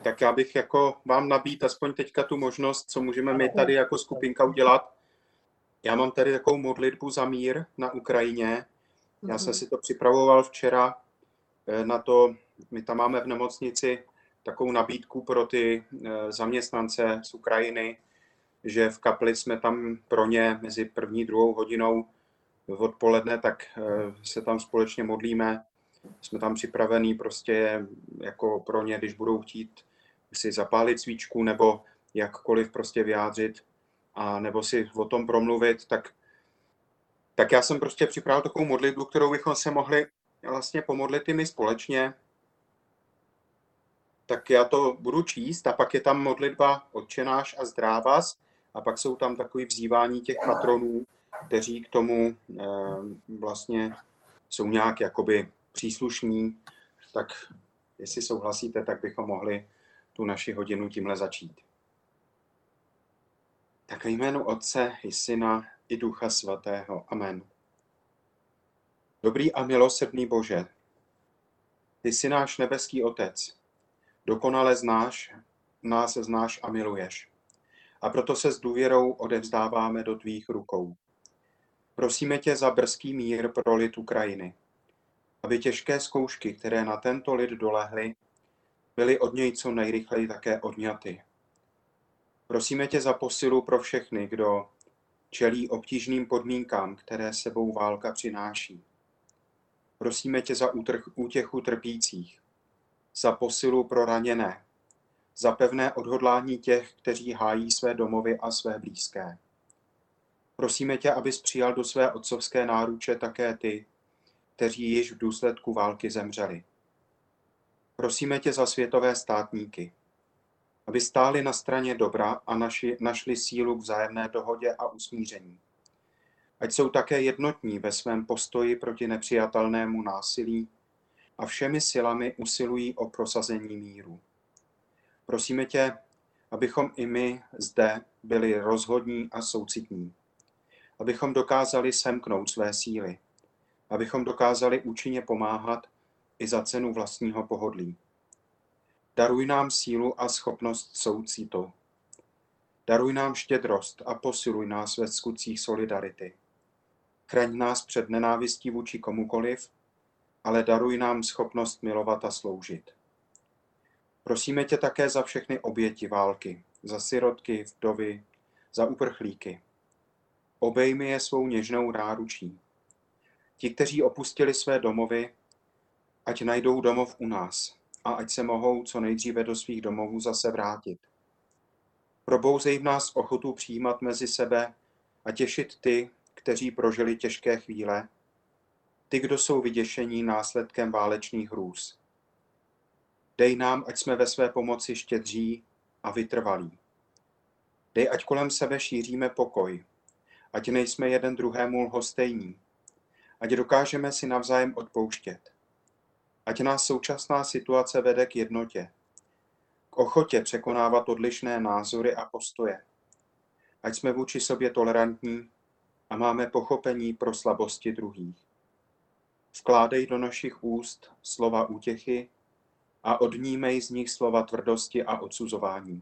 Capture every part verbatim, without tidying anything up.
tak já bych jako vám nabít aspoň teďka tu možnost, co můžeme my tady jako skupinka udělat. Já mám tady takovou modlitbu za mír na Ukrajině. Já jsem si to připravoval včera na to, my tam máme v nemocnici takovou nabídku pro ty zaměstnance z Ukrajiny, že v kapli jsme tam pro ně mezi první a druhou hodinou odpoledne, tak se tam společně modlíme. Jsme tam připravení prostě jako pro ně, když budou chtít si zapálit svíčku nebo jakkoliv prostě vyjádřit a nebo si o tom promluvit, tak, tak já jsem prostě připravil takovou modlitbu, kterou bychom se mohli vlastně pomodlit i my společně. Tak já to budu číst a pak je tam modlitba Otče náš a zdráv vás a pak jsou tam takový vzývání těch patronů, kteří k tomu eh, vlastně jsou nějak jakoby příslušní, tak jestli souhlasíte, tak bychom mohli tu naši hodinu tímhle začít. Tak ve jménu Otce i Syna i Ducha Svatého. Amen. Dobrý a milosrdný Bože, ty jsi náš nebeský Otec, dokonale znáš, nás znáš a miluješ. A proto se s důvěrou odevzdáváme do tvých rukou. Prosíme tě za brzký mír pro lid Ukrajiny, aby těžké zkoušky, které na tento lid dolehly, byly od něj co nejrychleji také odňaty. Prosíme tě za posilu pro všechny, kdo čelí obtížným podmínkám, které sebou válka přináší. Prosíme tě za útěchu trpících, za posilu pro raněné, za pevné odhodlání těch, kteří hájí své domovy a své blízké. Prosíme tě, abys přijal do své otcovské náruče také ty, kteří již v důsledku války zemřeli. Prosíme tě za světové státníky, aby stáli na straně dobra a naši, našli sílu k vzájemné dohodě a usmíření. Ať jsou také jednotní ve svém postoji proti nepřijatelnému násilí a všemi silami usilují o prosazení míru. Prosíme tě, abychom i my zde byli rozhodní a soucitní, abychom dokázali semknout své síly, abychom dokázali účinně pomáhat i za cenu vlastního pohodlí. Daruj nám sílu a schopnost soucitu. Daruj nám štědrost a posiluj nás ve skutcích solidarity. Chraň nás před nenávistí vůči komukoliv, ale daruj nám schopnost milovat a sloužit. Prosíme tě také za všechny oběti války, za sirotky, vdovy, za uprchlíky. Obejmi je svou něžnou náručí. Ti, kteří opustili své domovy, ať najdou domov u nás a ať se mohou co nejdříve do svých domovů zase vrátit. Probouzej v nás ochotu přijímat mezi sebe a těšit ty, kteří prožili těžké chvíle, ty, kdo jsou vyděšení následkem válečných hrůz. Dej nám, ať jsme ve své pomoci štědří a vytrvalí. Dej, ať kolem sebe šíříme pokoj, ať nejsme jeden druhému lhostejní, ať dokážeme si navzájem odpouštět. Ať nás současná situace vede k jednotě, k ochotě překonávat odlišné názory a postoje. Ať jsme vůči sobě tolerantní a máme pochopení pro slabosti druhých. Vkládej do našich úst slova útěchy a odnímej z nich slova tvrdosti a odsuzování.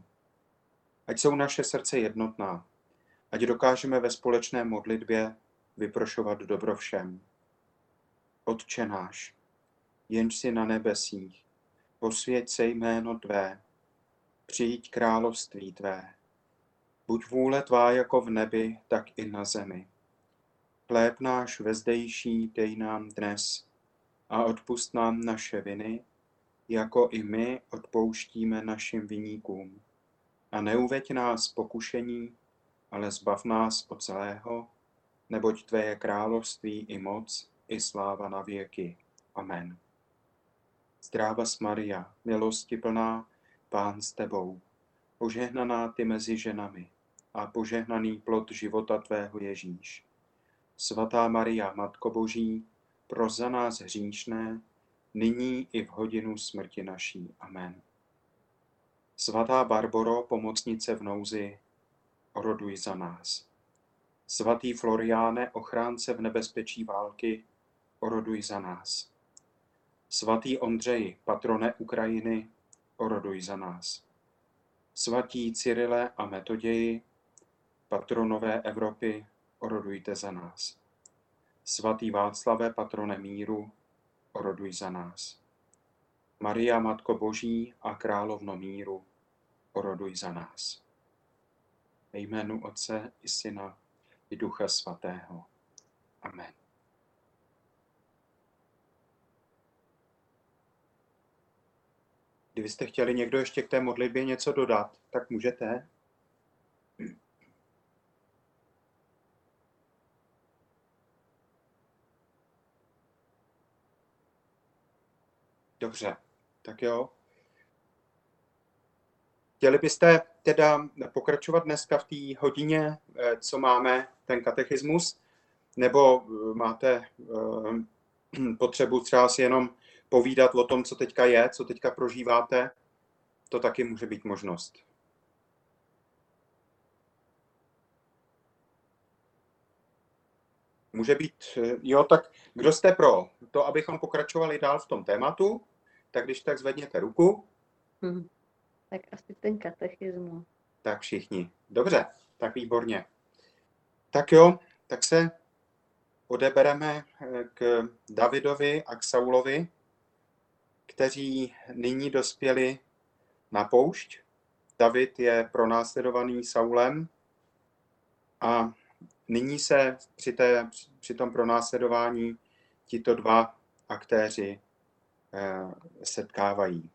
Ať jsou naše srdce jednotná, ať dokážeme ve společné modlitbě vyprošovat dobro všem. Otče náš, jenž jsi na nebesích, posvěť se jméno tvé, přijď království tvé. Buď vůle tvá jako v nebi, tak i na zemi. Chléb náš vezdejší dej nám dnes a odpusť nám naše viny, jako i my odpouštíme našim viníkům. A neuveď nás pokušení, ale zbav nás od zlého, neboť tvé je království i moc, i sláva na věky. Amen. Zdravas Maria, milosti plná, Pán s tebou, požehnaná ty mezi ženami a požehnaný plod života tvého Ježíš. Svatá Maria, Matko Boží, pros za nás hříšné, nyní i v hodinu smrti naší. Amen. Svatá Barboro, pomocnice v nouzi, oroduj za nás. Svatý Floriáne, ochránce v nebezpečí války, oroduj za nás. Svatý Ondřeji, patrone Ukrajiny, oroduj za nás. Svatí Cyrile a Metoději, patronové Evropy, orodujte za nás. Svatý Václave, patrone míru, oroduj za nás. Maria, Matko Boží a královno míru, oroduj za nás. Ve jménu Otce i Syna i Ducha Svatého. Amen. Kdybyste chtěli někdo ještě k té modlitbě něco dodat, tak můžete. Dobře, tak jo. Chtěli byste teda pokračovat dneska v té hodině, co máme, ten katechismus, nebo máte potřebu třeba si jenom povídat o tom, co teďka je, co teďka prožíváte? To taky může být možnost. Může být, jo, tak kdo jste pro to, abychom pokračovali dál v tom tématu, tak když tak zvedněte ruku. Hmm. Tak asi ten katechismus. Tak všichni. Dobře, tak výborně. Tak jo, tak se odebereme k Davidovi a k Saulovi, kteří nyní dospěli na poušť. David je pronásledovaný Saulem a nyní se při, té, při tom pronásledování tito dva aktéři eh, setkávají.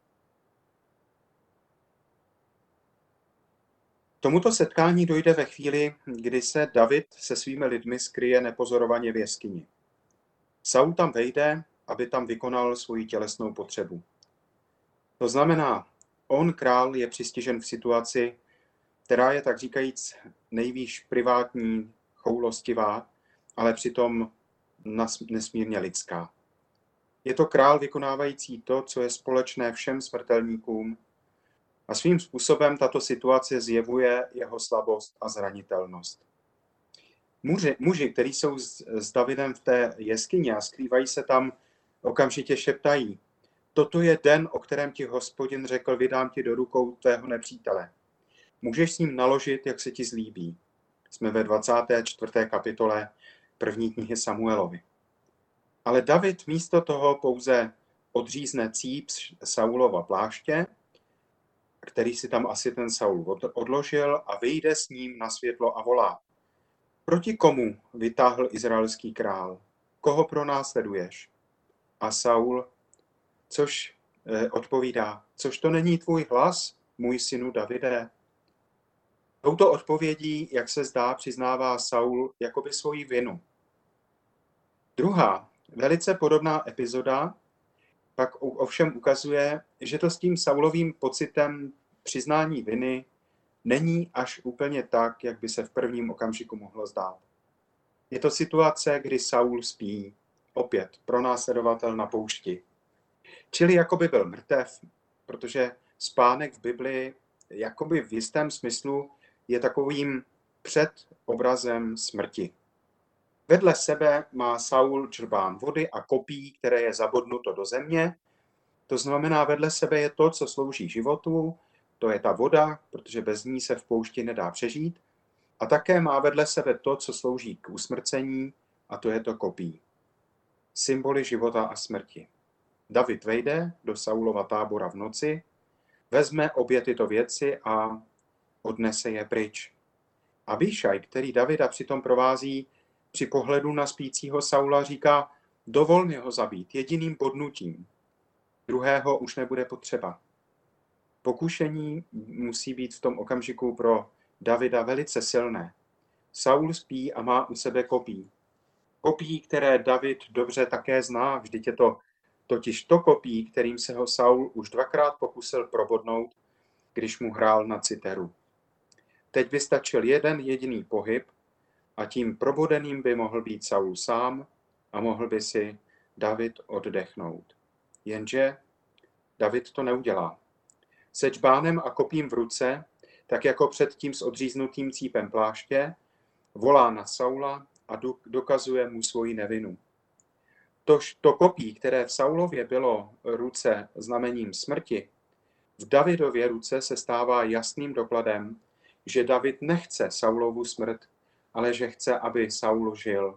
Tomuto setkání dojde ve chvíli, kdy se David se svými lidmi skryje nepozorovaně v jeskyni. Saul tam vejde, aby tam vykonal svoji tělesnou potřebu. To znamená, on, král, je přistižen v situaci, která je tak říkajíc nejvýš privátní, choulostivá, ale přitom nesmírně lidská. Je to král vykonávající to, co je společné všem smrtelníkům, a svým způsobem tato situace zjevuje jeho slabost a zranitelnost. Muži, muži kteří jsou s, s Davidem v té jeskyni a skrývají se tam, okamžitě šeptají: toto je den, o kterém ti Hospodin řekl, vydám ti do rukou tvého nepřítele. Můžeš s ním naložit, jak se ti zlíbí. Jsme ve dvacáté čtvrté kapitole první knihy Samuelovi. Ale David místo toho pouze odřízne cíp Saulova pláště, který si tam asi ten Saul odložil, a vyjde s ním na světlo a volá: proti komu vytáhl izraelský král? Koho pronásleduješ? A Saul, což eh, odpovídá: což to není tvůj hlas, můj synu Davide? Touto odpovědí, jak se zdá, přiznává Saul jakoby svoji vinu. Druhá, velice podobná epizoda pak ovšem ukazuje, že to s tím Saulovým pocitem přiznání viny není až úplně tak, jak by se v prvním okamžiku mohlo zdát. Je to situace, kdy Saul spí, opět pronásledovatel na poušti. Čili jakoby byl mrtev, protože spánek v Biblii jakoby v jistém smyslu je takovým předobrazem smrti. Vedle sebe má Saul črbán vody a kopí, které je zabodnuto do země. To znamená, vedle sebe je to, co slouží životu, to je ta voda, protože bez ní se v poušti nedá přežít. A také má vedle sebe to, co slouží k usmrcení, a to je to kopí. Symboly života a smrti. David vejde do Saulova tábora v noci, vezme obě tyto věci a odnese je pryč. Abíšaj, který Davida přitom provází, při pohledu na spícího Saula říká: dovol mi ho zabít jediným bodnutím. Druhého už nebude potřeba. Pokušení musí být v tom okamžiku pro Davida velice silné. Saul spí a má u sebe kopí. Kopí, které David dobře také zná, vždyť je to totiž to kopí, kterým se ho Saul už dvakrát pokusil probodnout, když mu hrál na citeru. Teď by stačil jeden jediný pohyb a tím probodeným by mohl být Saul sám a mohl by si David oddechnout. Jenže David to neudělá. Se čbánem a kopím v ruce, tak jako předtím s odříznutým cípem pláště, volá na Saula a dokazuje mu svoji nevinu. Tož to kopí, které v Saulově bylo ruce znamením smrti, V Davidově ruce se stává jasným dokladem, že David nechce Saulovu smrt, ale že chce, aby Saul žil.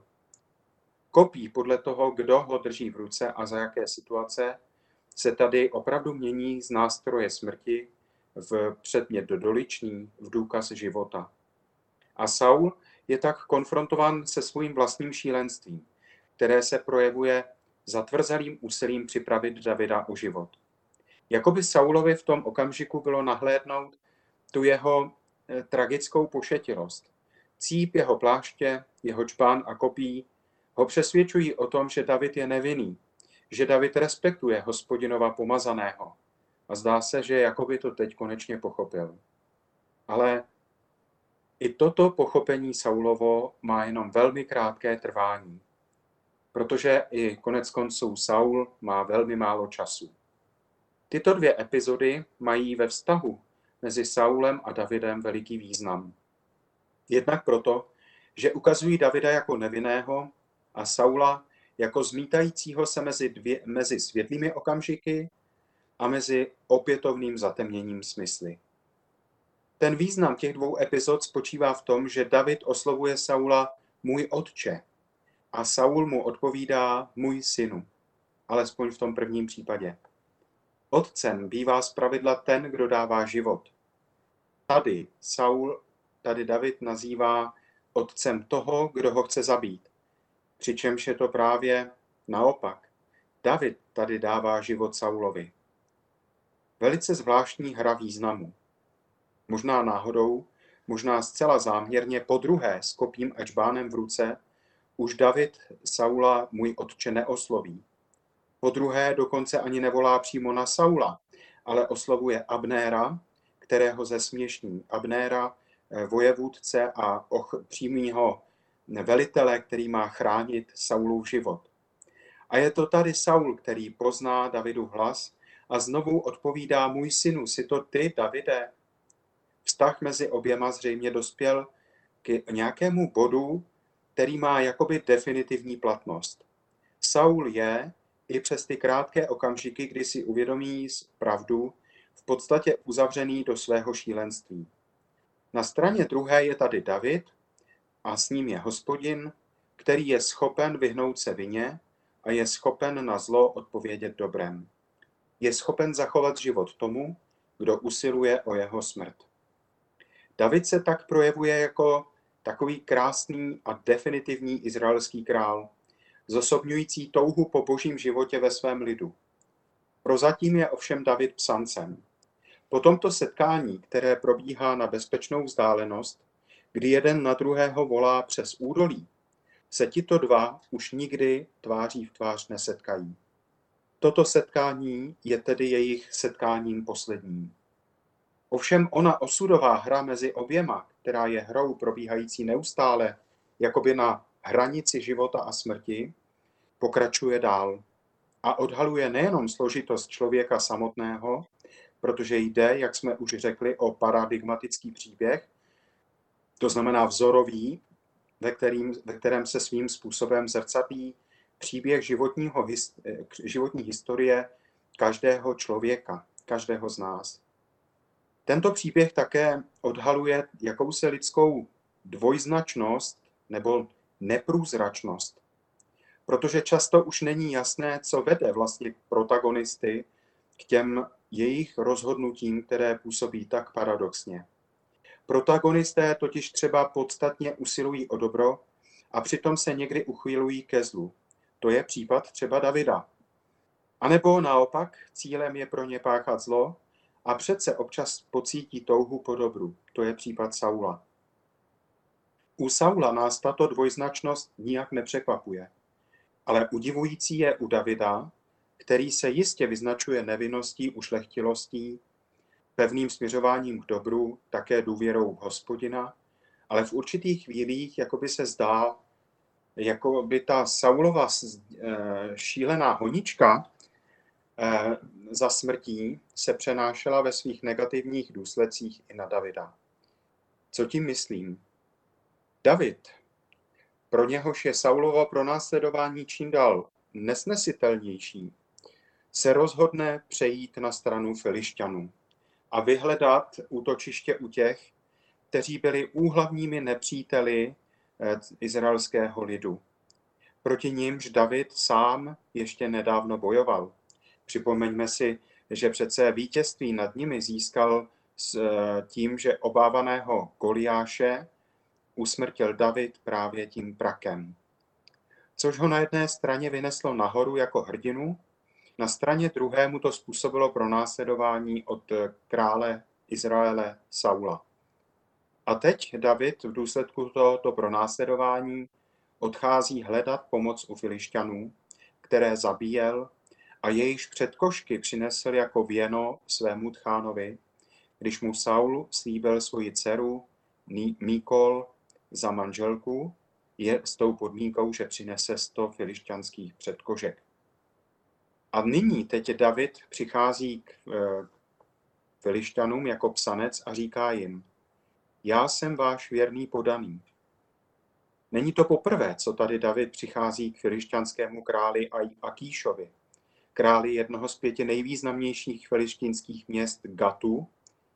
Kopí podle toho, kdo ho drží v ruce a za jaké situace, se tady opravdu mění z nástroje smrti v předmět doličný, v důkaz života. A Saul je tak konfrontován se svým vlastním šílenstvím, které se projevuje zatvrzelým úsilím připravit Davida o život. Jakoby Saulovi v tom okamžiku bylo nahlédnout tu jeho eh, tragickou pošetilost. Cíp jeho pláště, jeho čpán a kopí ho přesvědčují o tom, že David je nevinný, že David respektuje Hospodinova pomazaného. A zdá se, že jakoby to teď konečně pochopil. Ale i toto pochopení Saulovo má jenom velmi krátké trvání, protože i konec konců Saul má velmi málo času. Tyto dvě epizody mají ve vztahu mezi Saulem a Davidem veliký význam. Jednak proto, že ukazují Davida jako nevinného a Saula jako zmítajícího se mezi, dvě, mezi světlými okamžiky a mezi opětovným zatemněním smysly. Ten význam těch dvou epizod spočívá v tom, že David oslovuje Saula můj otče a Saul mu odpovídá můj synu, alespoň v tom prvním případě. Otcem bývá zpravidla ten, kdo dává život. Tady Saul, tady David nazývá otcem toho, kdo ho chce zabít. Přičemž je to právě naopak. David tady dává život Saulovi. Velice zvláštní hra významu. Možná náhodou, možná zcela záměrně podruhé s kopím a čbánem v ruce, už David Saula můj otče neosloví. Podruhé dokonce ani nevolá přímo na Saula, ale oslovuje Abnéra, kterého zesměšní. Abnéra, vojevůdce a och, přímýho velitele, který má chránit Saulův život. A je to tady Saul, který pozná Davidův hlas a znovu odpovídá můj synu, jsi to ty, Davide? Vztah mezi oběma zřejmě dospěl k nějakému bodu, který má jakoby definitivní platnost. Saul je, i přes ty krátké okamžiky, kdy si uvědomí pravdu, v podstatě uzavřený do svého šílenství. Na straně druhé je tady David a s ním je Hospodin, který je schopen vyhnout se vině a je schopen na zlo odpovědět dobrem. Je schopen zachovat život tomu, kdo usiluje o jeho smrt. David se tak projevuje jako takový krásný a definitivní izraelský král, zosobňující touhu po božím životě ve svém lidu. Prozatím je ovšem David psancem. Po tomto setkání, které probíhá na bezpečnou vzdálenost, kdy jeden na druhého volá přes údolí, se tito dva už nikdy tváří v tvář nesetkají. Toto setkání je tedy jejich setkáním posledním. Ovšem ona osudová hra mezi oběma, která je hrou probíhající neustále, jakoby na hranici života a smrti, pokračuje dál a odhaluje nejenom složitost člověka samotného, protože jde, jak jsme už řekli, o paradigmatický příběh, to znamená vzorový, ve, kterým, ve kterém se svým způsobem zrcadlí příběh životního, životní historie každého člověka, každého z nás. Tento příběh také odhaluje jakousi lidskou dvojznačnost nebo neprůzračnost, protože často už není jasné, co vede vlastně protagonisty k těm jejich rozhodnutím, které působí tak paradoxně. Protagonisté totiž třeba podstatně usilují o dobro a přitom se někdy uchylují ke zlu. To je případ třeba Davida. A nebo naopak, cílem je pro ně páchat zlo a přece občas pocítí touhu po dobru. To je případ Saula. U Saula nás tato dvojznačnost nijak nepřekvapuje. Ale udivující je u Davida, který se jistě vyznačuje nevinností, ušlechtilostí, pevným směřováním k dobru, také důvěrou v Hospodina, ale v určitých chvílích jakoby se zdá, jako by ta Saulova šílená honička za smrtí se přenášela ve svých negativních důsledcích i na Davida. Co tím myslím? David, pro něhož je Saulovo pronásledování čím dál nesnesitelnější, se rozhodne přejít na stranu Filišťanů. a vyhledat útočiště u těch, kteří byli úhlavními nepříteli izraelského lidu. Proti nimž David sám ještě nedávno bojoval. Připomeňme si, že přece vítězství nad nimi získal s tím, že obávaného Goliáše usmrtil David právě tím prakem. Což ho na jedné straně vyneslo nahoru jako hrdinu, na straně druhé mu to způsobilo pronásledování od krále Izraele Saula. A teď David v důsledku tohoto pronásledování odchází hledat pomoc u Filišťanů, které zabíjel a jejíž předkošky přinesl jako věno svému tchánovi, když mu Saul slíbil svoji dceru Míkol za manželku, je s tou podmínkou, že přinese sto filišťanských předkošek. A nyní teď David přichází k Filišťanům jako psanec a říká jim: Já jsem váš věrný podaný. Není to poprvé, co tady David přichází k filišťanskému králi Akíšovi, králi jednoho z pěti nejvýznamnějších filišťanských měst Gatu.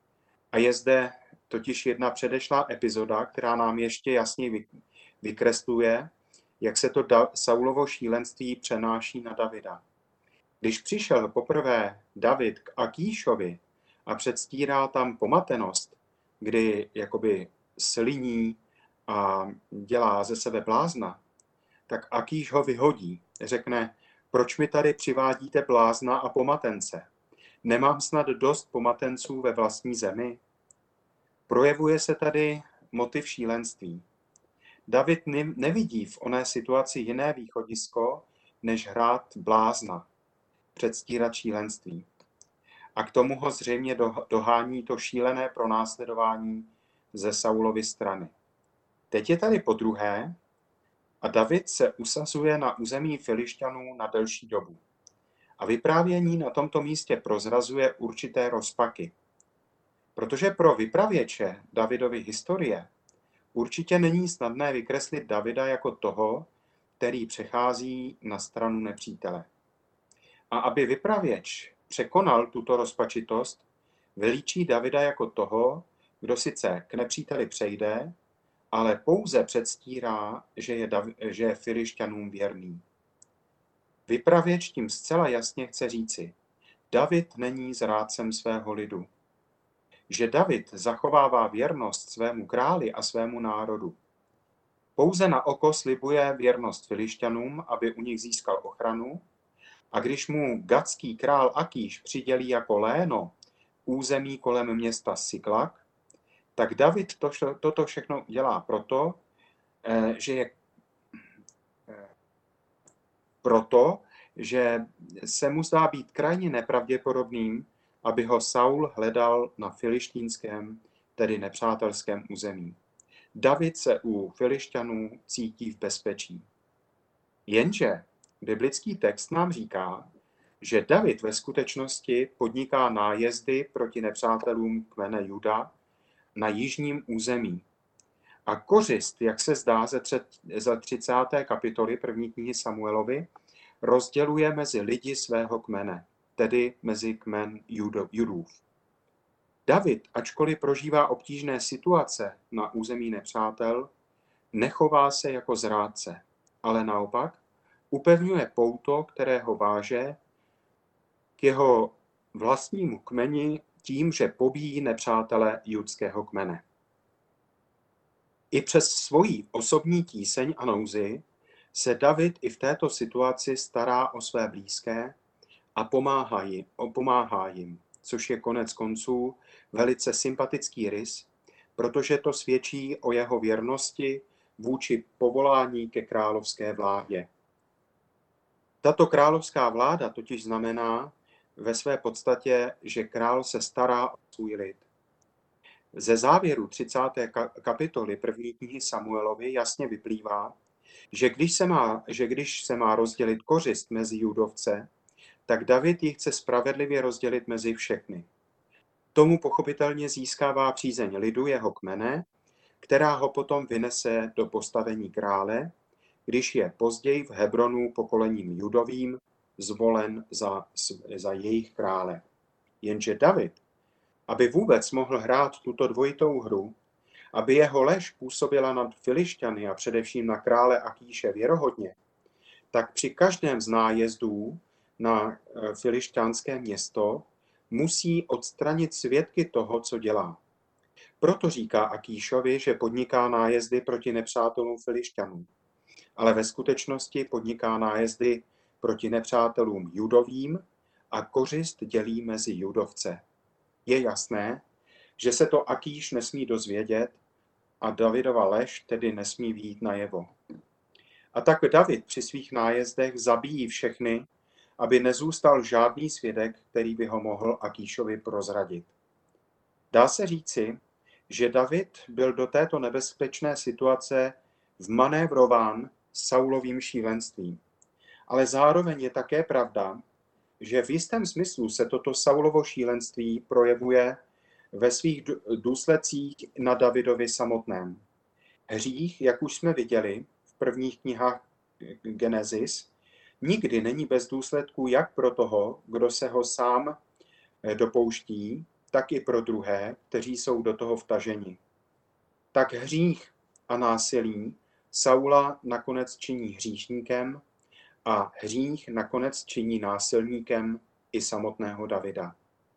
A je zde totiž jedna předešlá epizoda, která nám ještě jasně vykresluje, jak se to Saulovo šílenství přenáší na Davida. Když přišel poprvé David k Akíšovi a předstírá tam pomatenost, kdy jakoby sliní a dělá ze sebe blázna, tak Akíš ho vyhodí. Řekne: Proč mi tady přivádíte blázna a pomatence? Nemám snad dost pomatenců ve vlastní zemi? Projevuje se tady motiv šílenství. David nevidí v oné situaci jiné východisko, než hrát blázna, předstírat šílenství. A k tomu ho zřejmě dohání to šílené pronásledování ze Saulovy strany. Teď je tady podruhé a David se usazuje na území Filišťanů na delší dobu. A vyprávění na tomto místě prozrazuje určité rozpaky. Protože pro vypravěče Davidovy historie určitě není snadné vykreslit Davida jako toho, který přechází na stranu nepřítele. A aby vypravěč překonal tuto rozpačitost, vylíčí Davida jako toho, kdo sice k nepříteli přejde, ale pouze předstírá, že je, Dav- že je Filišťanům věrný. Vypravěč tím zcela jasně chce říci: David není zrádcem svého lidu. Že David zachovává věrnost svému králi a svému národu. Pouze na oko slibuje věrnost Filišťanům, aby u nich získal ochranu, a když mu gatský král Akíš přidělí jako léno území kolem města Siklak, tak David to, toto všechno dělá proto, že je proto, že se mu zdá být krajně nepravděpodobným, aby ho Saul hledal na filištínském, tedy nepřátelském území. David se u Filišťanů cítí v bezpečí. Jenže biblický text nám říká, že David ve skutečnosti podniká nájezdy proti nepřátelům kmene Juda na jižním území. A kořist, jak se zdá ze třicáté kapitoly první knihy Samuelovi, rozděluje mezi lidi svého kmene, tedy mezi kmen Judův. David, ačkoliv prožívá obtížné situace na území nepřátel, nechová se jako zrádce, ale naopak upevňuje pouto, které ho váže k jeho vlastnímu kmeni tím, že pobíjí nepřátele judského kmene. I přes svoji osobní tíseň a nouzi se David i v této situaci stará o své blízké a pomáhá jim, pomáhá jim, což je konec konců velice sympatický rys, protože to svědčí o jeho věrnosti vůči povolání ke královské vládě. Tato královská vláda totiž znamená ve své podstatě, že král se stará o svůj lid. Ze závěru třicáté kapitoly první knihy Samuelovi jasně vyplývá, že když se má, že když se má rozdělit kořist mezi Judovce, tak David ji chce spravedlivě rozdělit mezi všechny. Tomu pochopitelně získává přízeň lidu jeho kmene, která ho potom vynese do postavení krále, když je později v Hebronu pokolením Judovým zvolen za, za jejich krále. Jenže David aby vůbec mohl hrát tuto dvojitou hru, aby jeho lež působila nad Filišťany a především na krále Akíše věrohodně, tak při každém z nájezdů na filišťánské město musí odstranit svědky toho, co dělá. Proto říká Akíšovi, že podniká nájezdy proti nepřátelům Filišťanů, ale ve skutečnosti podniká nájezdy proti nepřátelům judovým a kořist dělí mezi judovce. Je jasné, že se to Akíš nesmí dozvědět a Davidova lež tedy nesmí vyjít najevo. A tak David při svých nájezdech zabíjí všechny, aby nezůstal žádný svědek, který by ho mohl Akíšovi prozradit. Dá se říci, že David byl do této nebezpečné situace vmanévrován Saulovým šílenstvím. Ale zároveň je také pravda, že v jistém smyslu se toto Saulovo šílenství projevuje ve svých důsledcích na Davidovi samotném. Hřích, jak už jsme viděli v prvních knihách Genesis, nikdy není bez důsledků jak pro toho, kdo se ho sám dopouští, tak i pro druhé, kteří jsou do toho vtaženi. Tak hřích a násilí Saula nakonec činí hříšníkem a hřích nakonec činí násilníkem i samotného Davida.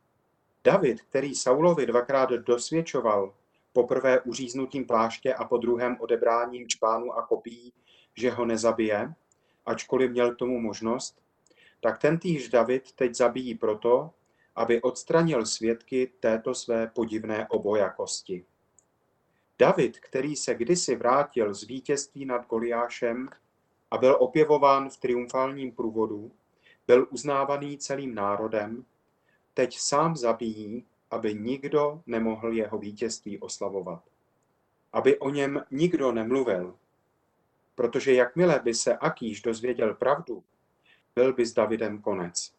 David, který Saulovi dvakrát dosvědčoval, poprvé uříznutím pláště a po druhém odebráním čpánů a kopí, že ho nezabije, ačkoliv měl k tomu možnost, tak tentýž David teď zabíjí proto, aby odstranil svědky této své podivné obojakosti. David, který se kdysi vrátil z vítězství nad Goliášem a byl opěvován v triumfálním průvodu, byl uznávaný celým národem, teď sám zabíjí, aby nikdo nemohl jeho vítězství oslavovat. Aby o něm nikdo nemluvil, protože jakmile by se Akíš dozvěděl pravdu, byl by s Davidem konec.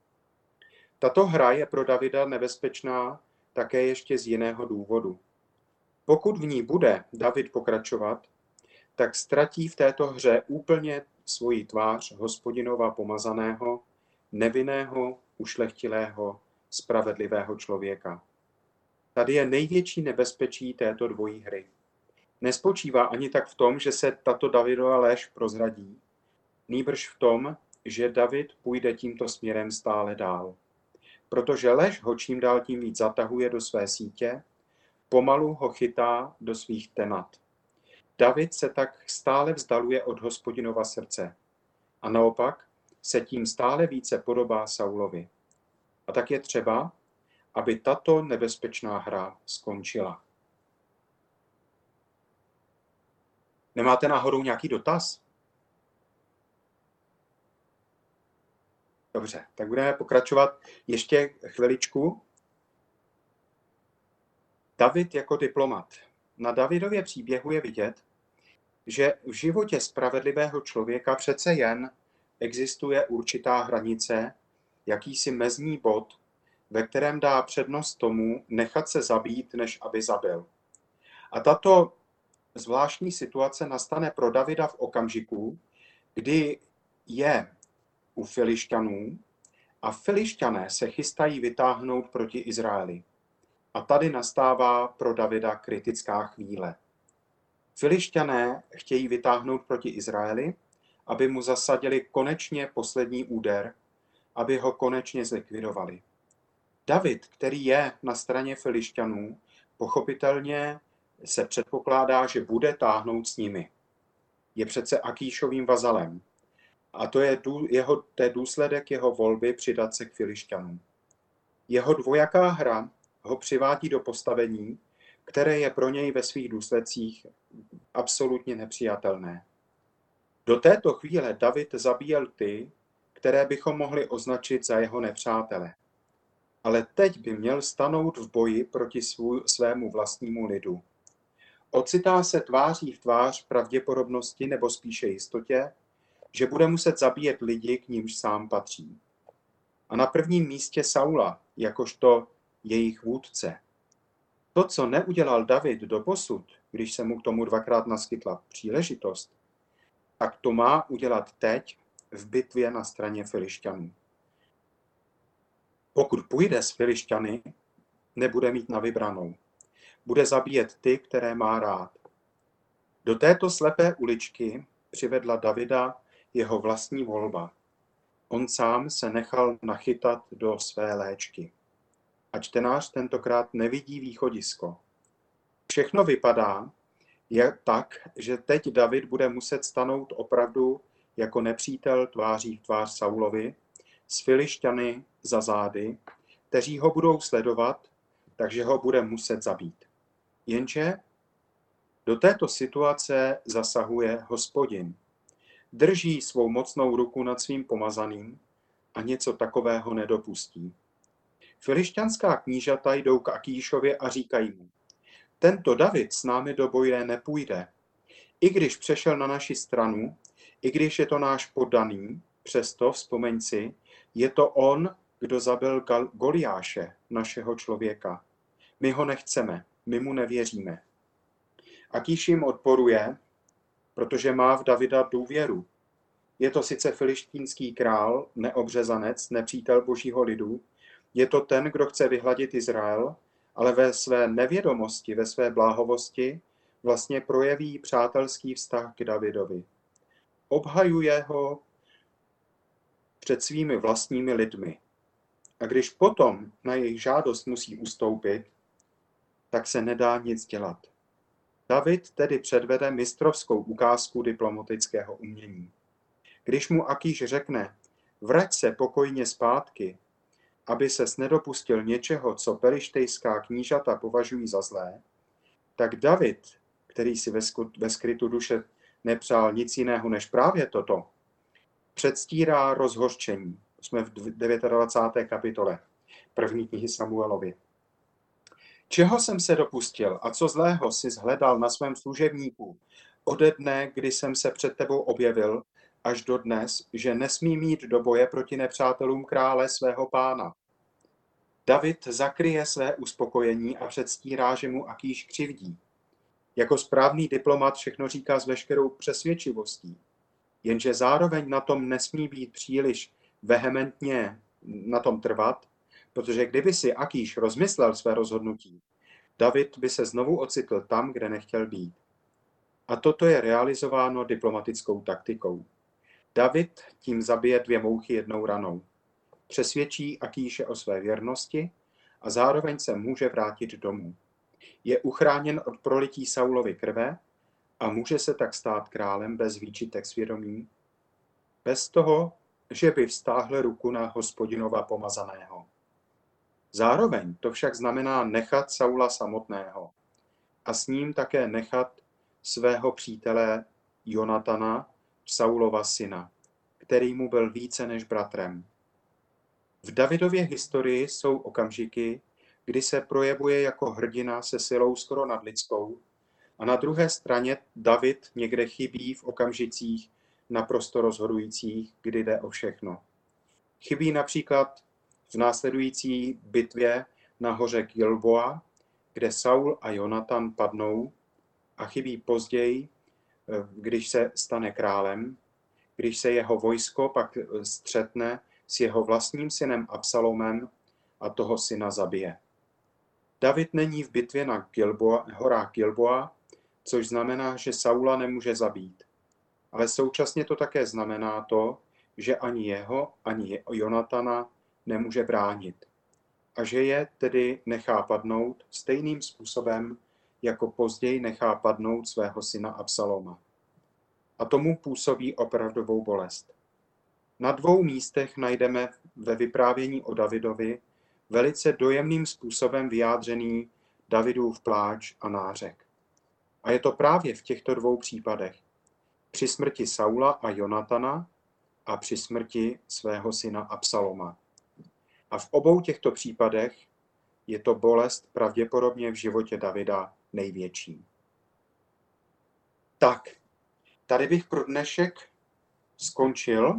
Tato hra je pro Davida nebezpečná také ještě z jiného důvodu. Pokud v ní bude David pokračovat, tak ztratí v této hře úplně svoji tvář Hospodinova pomazaného, nevinného, ušlechtilého, spravedlivého člověka. Tady je největší nebezpečí této dvojí hry. Nespočívá ani tak v tom, že se tato Davidova lež prozradí, nýbrž v tom, že David půjde tímto směrem stále dál. Protože lež ho čím dál tím víc zatahuje do své sítě, pomalu ho chytá do svých tenat. David se tak stále vzdaluje od Hospodinova srdce a naopak se tím stále více podobá Saulovi. A tak je třeba, aby tato nebezpečná hra skončila. Nemáte náhodou nějaký dotaz? Dobře, tak budeme pokračovat ještě chviličku. David jako diplomat. Na Davidově příběhu je vidět, že v životě spravedlivého člověka přece jen existuje určitá hranice, jakýsi mezní bod, ve kterém dá přednost tomu nechat se zabít, než aby zabil. A tato zvláštní situace nastane pro Davida v okamžiku, kdy je u Filišťanů a Filišťané se chystají vytáhnout proti Izraeli. A tady nastává pro Davida kritická chvíle. Filišťané chtějí vytáhnout proti Izraeli, aby mu zasadili konečně poslední úder, aby ho konečně zlikvidovali. David, který je na straně Filišťanů, pochopitelně se předpokládá, že bude táhnout s nimi. Je přece Akíšovým vazalem. A to je, jeho, to je důsledek jeho volby přidat se k Filišťanům. Jeho dvojaká hra ho přivádí do postavení, které je pro něj ve svých důsledcích absolutně nepřijatelné. Do této chvíle David zabíjel ty, které bychom mohli označit za jeho nepřátele. Ale teď by měl stanout v boji proti svů, svému vlastnímu lidu. Ocitá se tváří v tvář pravděpodobnosti nebo spíše jistotě, že bude muset zabíjet lidi, k nímž sám patří. A na prvním místě Saula, jakožto jejich vůdce. To, co neudělal David doposud, když se mu k tomu dvakrát naskytla příležitost, tak to má udělat teď v bitvě na straně Filišťanů. Pokud půjde s Filišťany, nebude mít na vybranou. Bude zabíjet ty, které má rád. Do této slepé uličky přivedla Davida jeho vlastní volba. On sám se nechal nachytat do své léčky. A čtenář tentokrát nevidí východisko. Všechno vypadá je tak, že teď David bude muset stanout opravdu jako nepřítel tváří v tvář Saulovi s Filišťany za zády, kteří ho budou sledovat, takže ho bude muset zabít. Jenže do této situace zasahuje Hospodin. Drží svou mocnou ruku nad svým pomazaným a něco takového nedopustí. Filišťanská knížata jdou k Akíšovi a říkají mu: tento David s námi do boje nepůjde. I když přešel na naši stranu, i když je to náš poddaný, přesto, vzpomeň si, je to on, kdo zabil Goliáše, našeho člověka. My ho nechceme, my mu nevěříme. Akíš jim odporuje, protože má v Davida důvěru. Je to sice filištínský král, neobřezanec, nepřítel božího lidu, je to ten, kdo chce vyhladit Izrael, ale ve své nevědomosti, ve své bláhovosti vlastně projeví přátelský vztah k Davidovi. Obhajuje ho před svými vlastními lidmi. A když potom na jejich žádost musí ustoupit, tak se nedá nic dělat. David tedy předvede mistrovskou ukázku diplomatického umění. Když mu Akíš řekne: vrať se pokojně zpátky, aby ses nedopustil něčeho, co pelištejská knížata považují za zlé, tak David, který si ve skrytu duše nepřál nic jiného než právě toto, předstírá rozhořčení. Jsme v dvacáté deváté kapitole první knihy Samuelovi. Čeho jsem se dopustil a co zlého jsi shledal na svém služebníku ode dne, kdy jsem se před tebou objevil, až do dnes, že nesmí mít do boje proti nepřátelům krále svého pána? David zakryje své uspokojení a předstírá, že mu Akíš křivdí. Jako správný diplomat všechno říká s veškerou přesvědčivostí, jenže zároveň na tom nesmí být příliš vehementně na tom trvat, protože kdyby si Akíš rozmyslel své rozhodnutí, David by se znovu ocitl tam, kde nechtěl být. A toto je realizováno diplomatickou taktikou. David tím zabije dvě mouchy jednou ranou. Přesvědčí Akíše o své věrnosti a zároveň se může vrátit domů. Je uchráněn od prolití Saulovy krve a může se tak stát králem bez výčitek svědomí, bez toho, že by vztáhl ruku na Hospodinova pomazaného. Zároveň to však znamená nechat Saula samotného a s ním také nechat svého přítele Jonatana, Saulova syna, který mu byl více než bratrem. V Davidově historii jsou okamžiky, kdy se projevuje jako hrdina se silou skoro nadlidskou a na druhé straně David někde chybí v okamžicích naprosto rozhodujících, kdy jde o všechno. Chybí například v následující bitvě na hoře Gilboa, kde Saul a Jonatan padnou, a chybí později, když se stane králem, když se jeho vojsko pak střetne s jeho vlastním synem Absalomem a toho syna zabije. David není v bitvě na Gilboa, horách Gilboa, což znamená, že Saula nemůže zabít. Ale současně to také znamená to, že ani jeho, ani Jonatana nemůže bránit. A že je tedy nechá padnout stejným způsobem, jako později nechá padnout svého syna Absaloma. A tomu působí opravdovou bolest. Na dvou místech najdeme ve vyprávění o Davidovi velice dojemným způsobem vyjádřený Davidův pláč a nářek. A je to právě v těchto dvou případech. Při smrti Saula a Jonatana a při smrti svého syna Absaloma. A v obou těchto případech je to bolest pravděpodobně v životě Davida největší. Tak, tady bych pro dnešek skončil.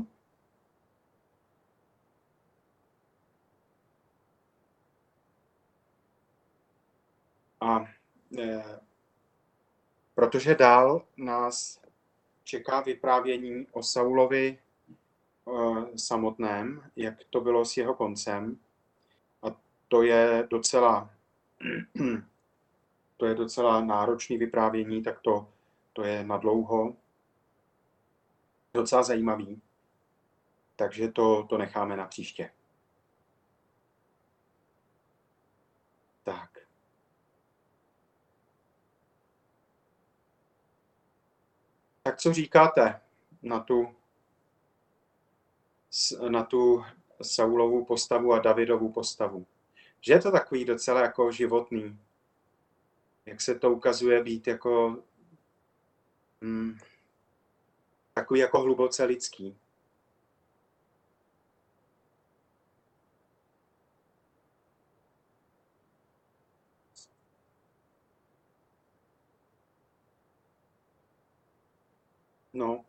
A e, protože dál nás čeká vyprávění o Saulovi e, samotném, jak to bylo s jeho koncem. A to je docela to je docela náročné vyprávění, tak to, to je nadlouho. Docela zajímavý. Takže to, to necháme na příště. Tak. Tak co říkáte na tu, na tu Saulovu postavu a Davidovu postavu? Že je to takový docela jako životný. Jak se to ukazuje být jako hmm, takový jako hluboce lidský. No.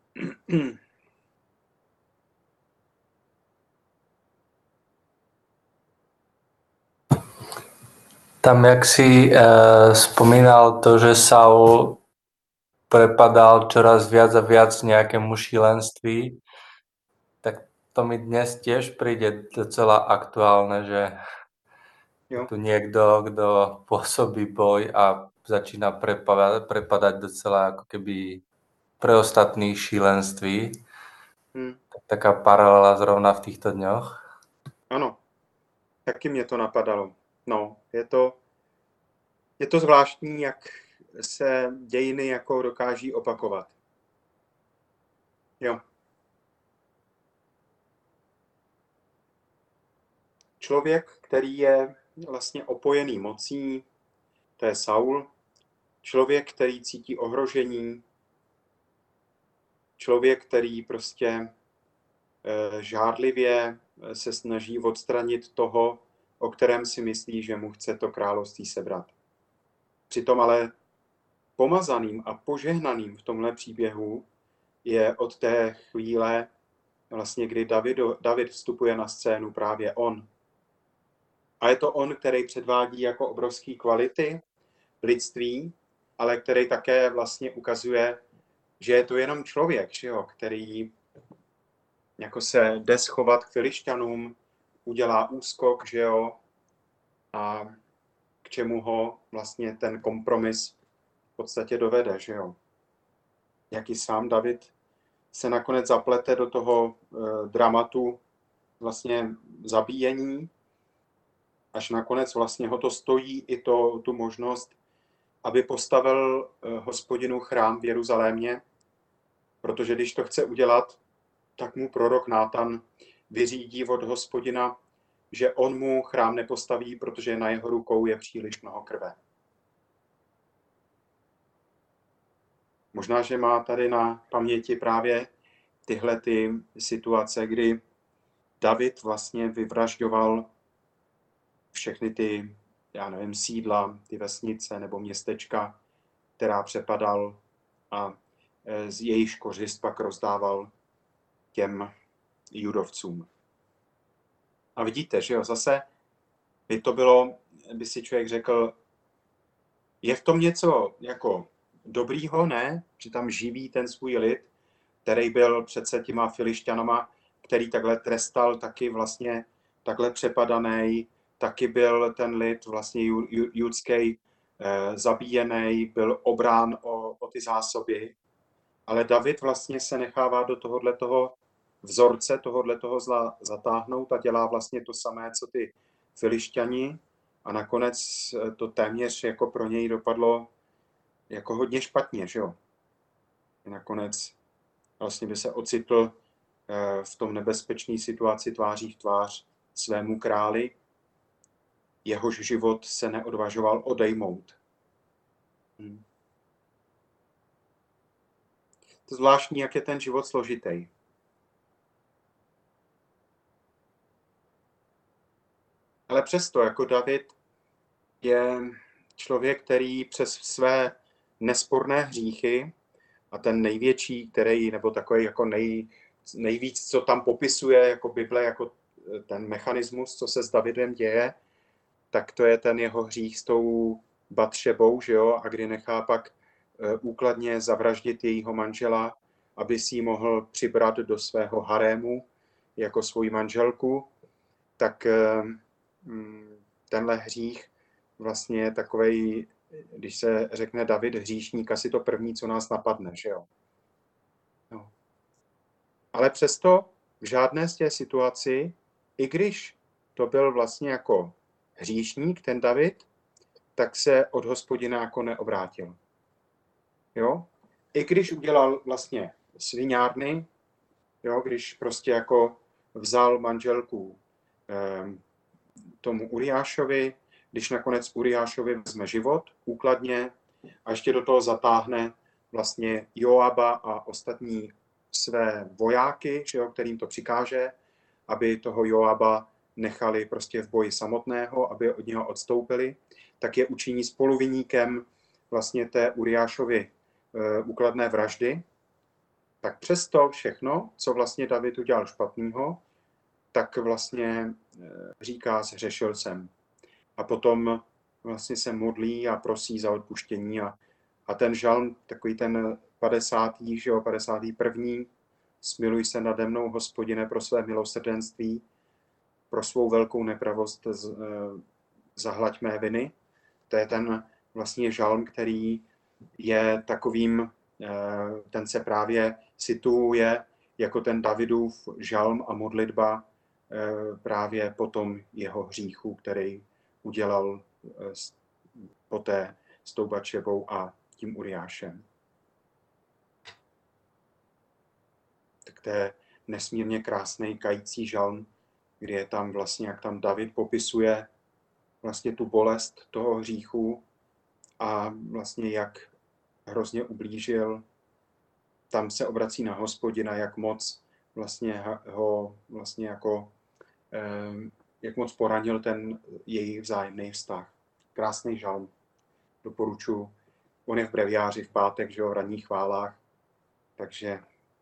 Tam, jak si uh, spomínal to, že Saul prepadal čoraz viac a viac nejakému šílenství, tak to mi dnes tiež príde docela aktuálne, že jo. Je tu niekto, kto pôsobí boj a začína prepadať, prepadať docela ako keby pre ostatných šílenství. Hmm. Tak taká paralela zrovna v týchto dňoch. Ano, taky mě to napadalo. No, je to, je to zvláštní, jak se dějiny jako dokáží opakovat. Jo. Člověk, který je vlastně opojený mocí, to je Saul. Člověk, který cítí ohrožení. Člověk, který prostě e, žádlivě se snaží odstranit toho, o kterém si myslí, že mu chce to království sebrat. Přitom ale pomazaným a požehnaným v tomhle příběhu je od té chvíle, vlastně, kdy David, David vstupuje na scénu, právě on. A je to on, který předvádí jako obrovský kvality lidství, ale který také vlastně ukazuje, že je to jenom člověk, že jo, který jako se jde schovat k Filišťanům, udělá úskok, že jo, a k čemu ho vlastně ten kompromis v podstatě dovede, že jo. Jak i sám David se nakonec zaplete do toho e, dramatu vlastně zabíjení, až nakonec vlastně ho to stojí i to, tu možnost, aby postavil e, Hospodinu chrám v Jeruzalémě, protože když to chce udělat, tak mu prorok Nátan vyřídí od Hospodina, že on mu chrám nepostaví, protože na jeho rukou je příliš mnoho krve. Možná, že má tady na paměti právě tyhle ty situace, kdy David vlastně vyvražďoval všechny ty, já nevím, sídla, ty vesnice nebo městečka, která přepadal a z jejich kořist pak rozdával těm judovcům. A vidíte, že jo, zase by to bylo, by si člověk řekl, je v tom něco jako dobrýho, ne? Že tam živí ten svůj lid, který byl přece těma Filišťanama, který takhle trestal, taky vlastně takhle přepadaný, taky byl ten lid vlastně judský eh, zabíjený, byl obrán o, o ty zásoby. Ale David vlastně se nechává do tohohletoho vzorce, tohohletoho zla zatáhnout a dělá vlastně to samé, co ty Filišťani. A nakonec to téměř jako pro něj dopadlo jako hodně špatně, že jo. Nakonec vlastně by se ocitl v tom nebezpečné situaci tváří v tvář svému králi, jehož život se neodvažoval odejmout. Hmm. To je zvláštní, jak je ten život složitý. Ale přesto, jako David je člověk, který přes své nesporné hříchy a ten největší, který, nebo takový jako nej, nejvíc, co tam popisuje jako Bible, jako ten mechanismus, co se s Davidem děje, tak to je ten jeho hřích s tou Batšebou, že jo, a kdy nechá pak úkladně zavraždit jejího manžela, aby si ji mohl přibrat do svého harému jako svoji manželku, tak tenhle hřích vlastně je takovej, když se řekne David hříšník, asi to první, co nás napadne, že jo. No. Ale přesto v žádné z těch situací, i když to byl vlastně jako hříšník, ten David, tak se od Hospodina jako neobrátil. Jo? I když udělal vlastně sviňárny, jo, když prostě jako vzal manželku eh, tomu Uriášovi, když nakonec Uriášovi vezme život úkladně a ještě do toho zatáhne vlastně Joaba a ostatní své vojáky, že jo, kterým to přikáže, aby toho Joaba nechali prostě v boji samotného, aby od něho odstoupili, tak je učiní spoluviníkem vlastně té Uriášovy e, úkladné vraždy. Tak přesto všechno, co vlastně David udělal špatného, tak vlastně e, říká, zhřešil jsem. A potom vlastně se modlí a prosí za odpuštění a, a ten žalm, takový ten padesátý, že jo, padesátý první, smiluj se nade mnou, Hospodine, pro své milosrdenství, pro svou velkou nepravost z, e, zahlaď mé viny. To je ten vlastně žalm, který je takovým, e, ten se právě situuje jako ten Davidův žalm a modlitba e, právě po tom jeho hříchu, který udělal e, poté s tou Batšebou a tím Uriášem. Tak to je nesmírně krásný kající žalm, kdy je tam vlastně, jak tam David popisuje vlastně tu bolest toho hříchu a vlastně jak hrozně ublížil. Tam se obrací na Hospodina, jak moc vlastně ho vlastně jako jak moc poranil ten jejich vzájemný vztah. Krásný žalm. Doporučuji. On je v breviáři v pátek, že jo, v ranních chválách. Takže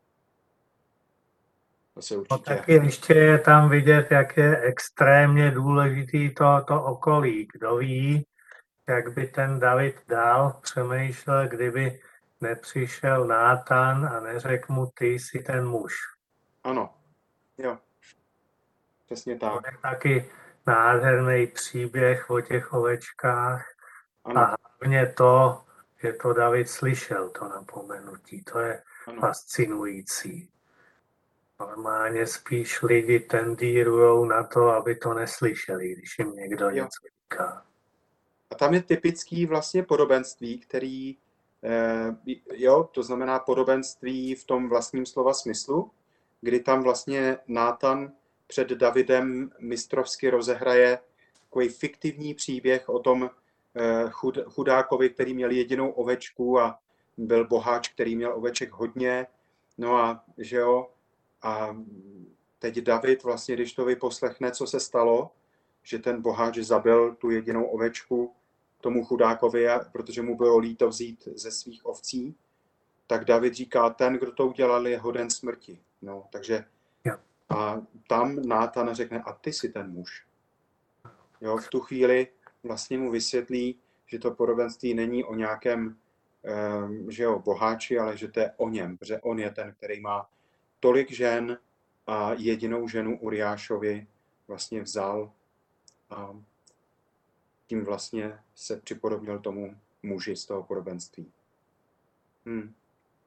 to se určitě... No taky ještě je tam vidět, jak je extrémně důležitý to, to okolí. Kdo ví, jak by ten David dál přemýšlel, kdyby nepřišel Nátan a neřekl mu, ty jsi ten muž. Ano, jo. Přesně tak. To je taky nádherný příběh o těch ovečkách. Ano. A hlavně to, že to David slyšel, to napomenutí. To je ano. fascinující. Normálně spíš lidi tendírujou na to, aby to neslyšeli, když jim někdo Jo. něco říká. A tam je typický vlastně podobenství, který, eh, jo, to znamená podobenství v tom vlastním slova smyslu, kdy tam vlastně Nátan před Davidem mistrovsky rozehraje takový fiktivní příběh o tom eh, chud, chudákovi, který měl jedinou ovečku a byl boháč, který měl oveček hodně. No a že jo, a teď David vlastně, když to vyposlechne, co se stalo, že ten boháč zabil tu jedinou ovečku tomu chudákovi, protože mu bylo líto vzít ze svých ovcí, tak David říká, ten, kdo to udělal, je hoden smrti. No, takže a tam Nátan řekne, a ty jsi ten muž. Jo, v tu chvíli vlastně mu vysvětlí, že to podobenství není o nějakém um, že jo, boháči, ale že to je o něm, protože on je ten, který má tolik žen a jedinou ženu Uriášovi vlastně vzal a tím vlastně se připodobnil tomu muži z toho podobenství. Hmm.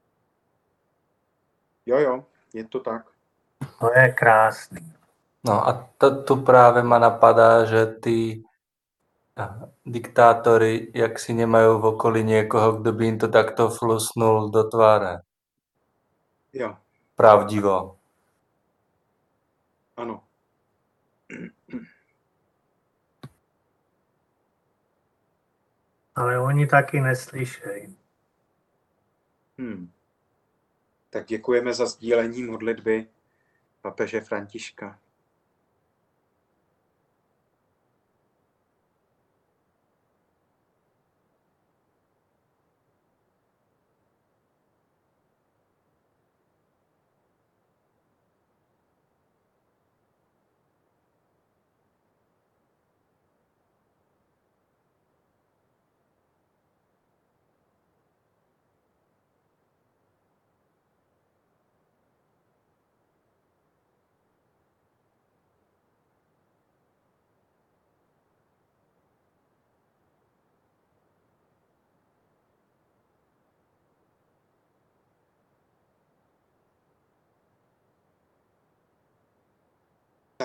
Jo, jo, je to tak. To je krásný. No a to, tu práve ma napadá, že tí diktátori, jak si nemajú v okolí niekoho, kto by im to takto flusnul do tváre. Jo. Pravdivo. Ano. Ale oni taky neslyšejí. Hmm. Tak děkujeme za sdílení modlitby papeže Františka.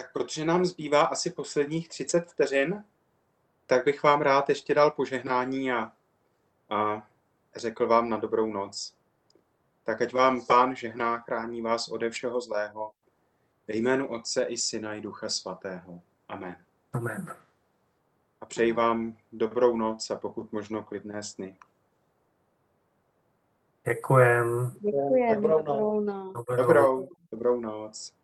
Tak protože nám zbývá asi posledních třicet vteřin, tak bych vám rád ještě dal požehnání a, a řekl vám na dobrou noc. Tak ať vám Pán žehná, chrání vás ode všeho zlého. Ve jménu Otce i Syna i Ducha Svatého. Amen. Amen. A přeji vám dobrou noc a pokud možno klidné sny. Děkujem. Děkujeme. Dobrou noc. Dobrou noc. Dobrou. Dobrou, dobrou noc.